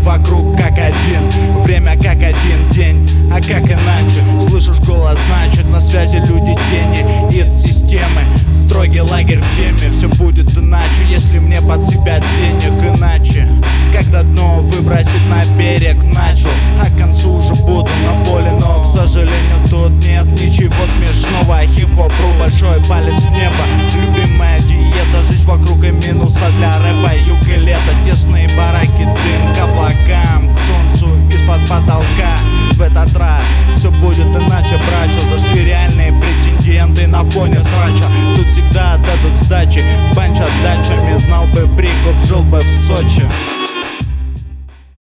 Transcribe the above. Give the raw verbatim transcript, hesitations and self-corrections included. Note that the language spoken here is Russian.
вокруг как один, время как один день, а как иначе? Слышишь голос, значит на связи люди тени из системы. Строгий лагерь в теме, все будет иначе, если мне под себя денег иначе. Когда дно выбросить на берег начал, а к концу уже буду на воле, но, к сожалению, тут нет ничего смешного. Хип-хоп, большой палец в небо, любимая диета, жизнь вокруг и минуса для рэпа.